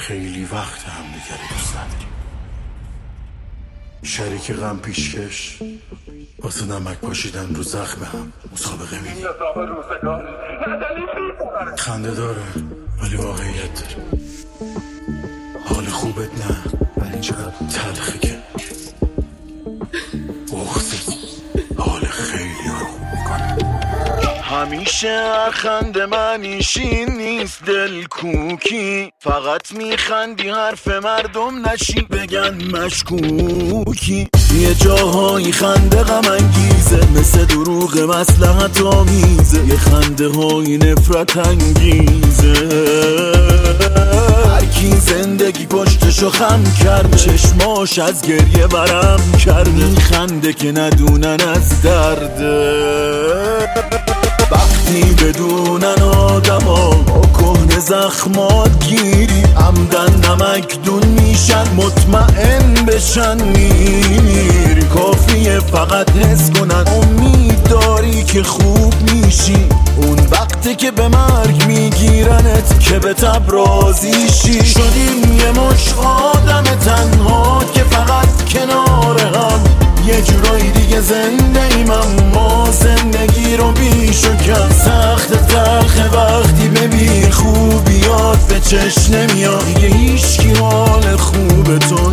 خیلی وقت همدیگه رو دوست نداریم. شریک غم پیشکش واسه نمک پاشیدن رو زخم هم مسابقه میدیم. خنده داره ولی واقعیت داره. حال خوبت نه ولی چقدر تلخه که بغضت حال خیلی رو خوب میکنه. همیشه هر خنده منیشین نیست دل کوکی، فقط میخندی حرف مردم نشی بگن مشکوکی. یه جاهایی خنده غم انگیزه مثل دروغ مصلحت آمیزه، یه خنده های نفرت انگیزه. هرکی زندگی پشتشو خم کرد، چشماش از گریه برم کرد، میخنده که ندونن از درده. وقتی بدونن آدما با کهنه زخمات گیری، عمدن نمک دون میشن مطمئن بشن میری. کافیه فقط حس کنن امید داری که خوب میشی، اون وقتی که به مرگ میگیرنت که به تب راضی شی. شدیم یه مش آدم تنها که فقط کنار هم، یه جورایی دیگه زنده ایم اما زندگی رو بیش و کم. سخت تلخه وقتی ببین خوبیات به چشم نمیاد، دیگه هیچکی حال خوب تو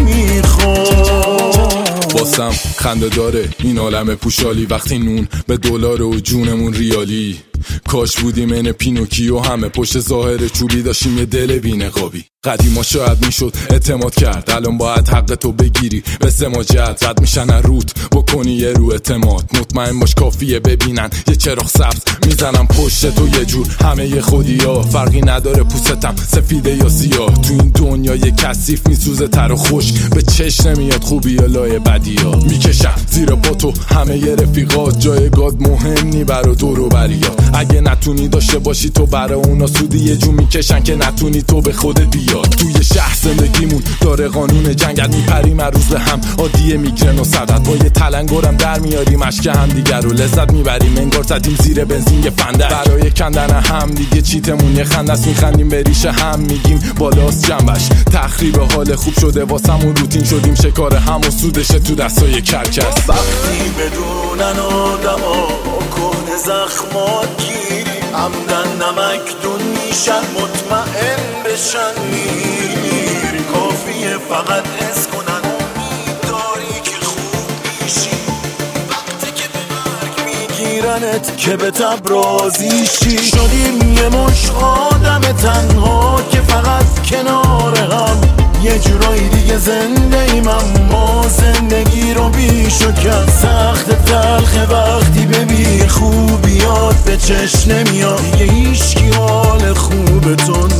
نمیخواد. واسم خنده داره این عالم پوشالی، وقتی نون به دلار و جونمون ریالی. کاش بودیم این پینوکیو، همه پشت ظاهر چوبی داشتیم یه دل بی‌نقابی. قدیما شاید میشد اعتماد کرد، الان باید حق تو بگیری به سماجت. رد میشن روت بکنی یه رو اعتماد، مطمئن باش کافیه ببینن یه چراغ سبز میزنم پشت تو یه جور. همه یه خودی ها فرقی نداره پوستم سفیده یا سیاه، تو این دنیا یه کثیف میسوزه تر و خوش به چشم نمیاد خوبی یا لای بدی ها. میکشم زیر پا تو همه یه رفیقات، جایگاه مهم نی برا دور و بریات. اگه نتونی داشته باشی تو برا اونا سودی، یه جو میکشن که نتونی تو به خودت بیاد. توی شهر زندگیمون داره قانون جنگل، میپریم هر روز به هم عادیه میگرن و صدت. با یه تلنگرم در میاریم اشک هم دیگر رو لذت میبریم، انگار زدیم زیر بنزین یه فندک. برای کندن هم دیگه چیتمون یه خندست، میخندیم به ریشه هم میگیم بالاست جنبش. تخریب حال خوب شده واسمون روتین، شدیم شکار هم و سودشه تو دستای کرکس. وقتی بدونن آدما کهنه زخمات گیری، عمدن نمک دون میشن مطمئن بشن میری. کافیه فقط حس کنن امید داری که خوب میشی، وقتی که به مرگ میگیرنت که به تب راضی شی. شدیم یه مش آدم تنها که فقط کنار هم، یه جورایی دیگه زنده ایم اما زندگی رو بیش و کم. سخت تلخه وقتی ببین خوبیات به چشم نمیاد، دیگه هیچکی حال خوب تو